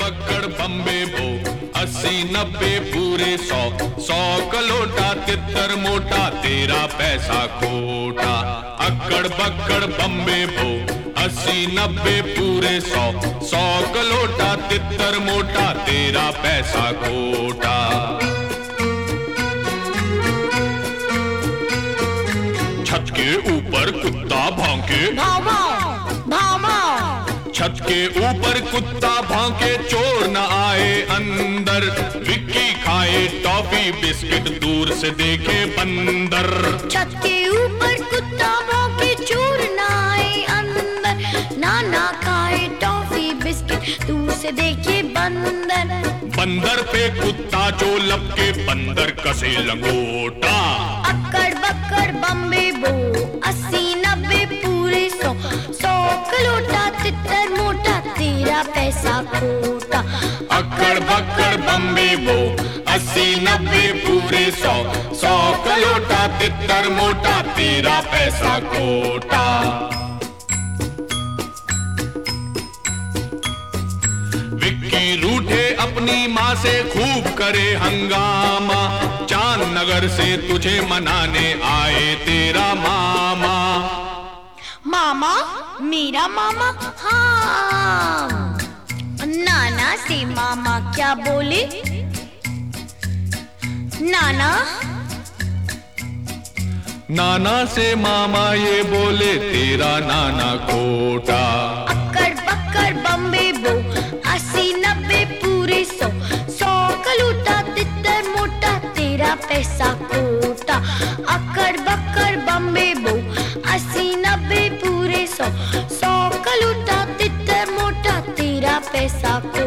बक्कड़ बम्बे बो 80-90 पूरे 100 का लोटा तितर मोटा तेरा पैसा खोटा। अक्कड़ बक्कड़ बम्बे बो 80-90 पूरे 100 का लोटा तितर मोटा तेरा पैसा खोटा। छत के ऊपर कुत्ता भौंके भाव भाव भाव भाव। छत के ऊपर कुत्ता भौंके चोर न आए अंदर। विक्की खाए टॉफी बिस्किट दूर से देखे बंदर। छत के ऊपर कुत्ता भौंके चोर न आए अंदर। नाना खाए टॉफी बिस्किट दूर से देखे बंदर। बंदर पे कुत्ता जो लपके बंदर कसे लंगोटा। अक्कड़ बक्कड़ बम्बे बो 80-90 पूरे 100 का लोटा तितर मोटा तेरा पैसा खोटा। अक्कड़ बक्कड़ बम्बे बो 80-90 पूरे 100 का लोटा तितर मोटा तेरा पैसा खोटा। विक्की रूठे अपनी माँ से खूब करे हंगामा। चांद नगर से तुझे मनाने आए तेरा मामा। मामा मेरा मामा हाँ। नाना से मामा क्या बोले? नाना नाना से मामा ये बोले तेरा नाना खोटा। अक्कड़ बक्कड़ बम्बे बो 80-90 पूरे 100 का लोटा तितर मोटा तेरा पैसा खोटा। अक्कड़ बक्कड़ बम्बे बो 80-90 पूरे 100 का लोटा तितर मोटा तेरा पैसा खोटा।